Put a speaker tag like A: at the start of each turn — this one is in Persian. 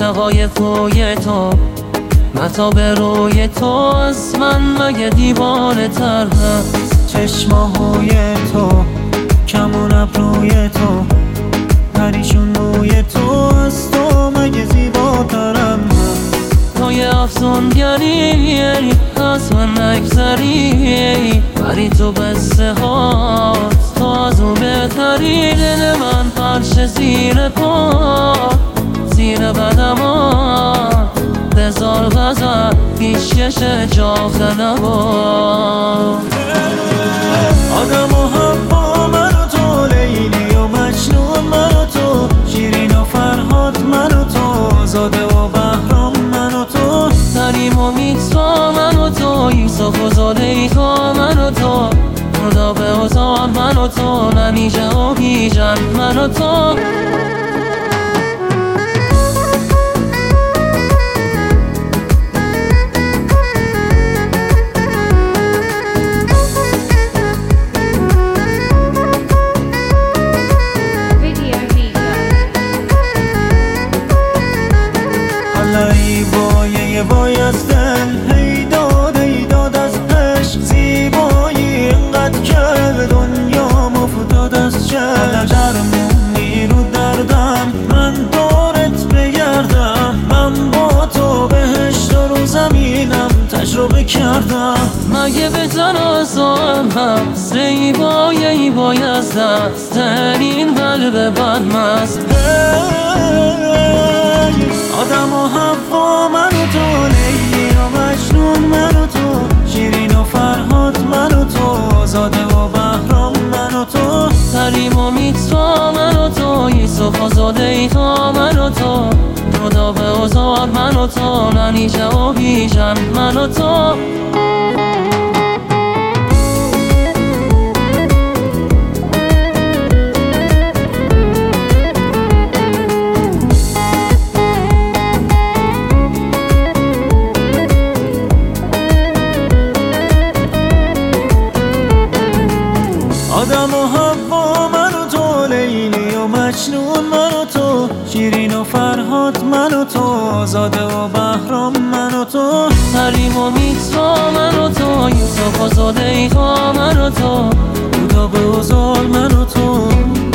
A: منطقای کوی تو، متاب روی تو از من مگه دیوانه تر هست؟
B: چشماهای تو، کمون ابروی تو، پریشون روی تو از تو مگه زیباترم هست؟
A: تو یه افسونگری از من نگذری، ولی تو بسته هاست، تو از اون بهتری. دل من فرش زیر پا، زیر قدمات بذار غزل پیشکش جاخ نبا.
B: آدم و حوا من و تو، لیلی و مجنون من و تو، شیرین و فرهاد من و تو، زاده و بهرام من و تو،
A: کریم و میترا من و تو، یوسف و زلیخا من و تو، خدا به ازار من و تو، نمیجه و بیژن من و تو.
B: ای وای از دل، هی داد از عشق، زیبایی اینقدر که دنیا مفتاد از چشم. درمونی رو دردم، من دارت بگردم، من با تو بهشت رو زمینم تجربه کردم.
A: مگه به تناسم هم زیبایی از دست این قلب بدمست.
B: آدم و حوا من و تو، لیلی و مجنون من و تو، شیرین و فرهاد من و تو، زاده و بهرام من و تو،
A: کریم و میترا من و تو، یوسف و زلیخا من و تو، خدا به ازار من و تو، ننیجه و بیژن من و تو.
B: آدم و حوا من و تو، لیلی و مجنون من و تو، شیرین و فرهاد من و تو، زاده و بهرام من و تو،
A: کریم و میترا من و تو، یوسف و زلیخا من و تو،
B: خدا به ازار من و تو.